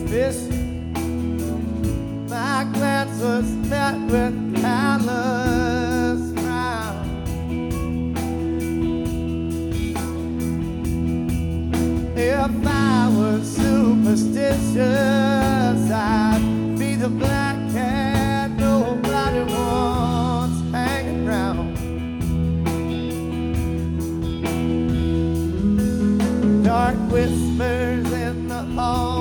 suspicion. My glance was met with callous frown. If I was superstitious, I'd be the black cat nobody wants hanging round. Dark whispers in the hall